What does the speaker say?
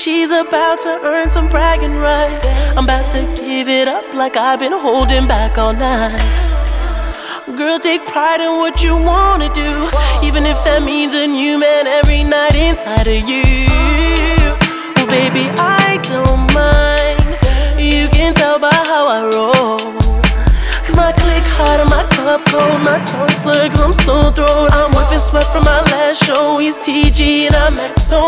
she's about to earn some bragging rights. I'm about to give it up like I've been holding back all night. Girl, take pride in what you wanna do, even if that means a new man every night inside of you. Well, baby, I don't mind. You can tell by how I roll. Cause my click hot and my cup cold, my tongue slurred cause I'm so throat. I'm wiping sweat from my last show. He's TG and I'm XO.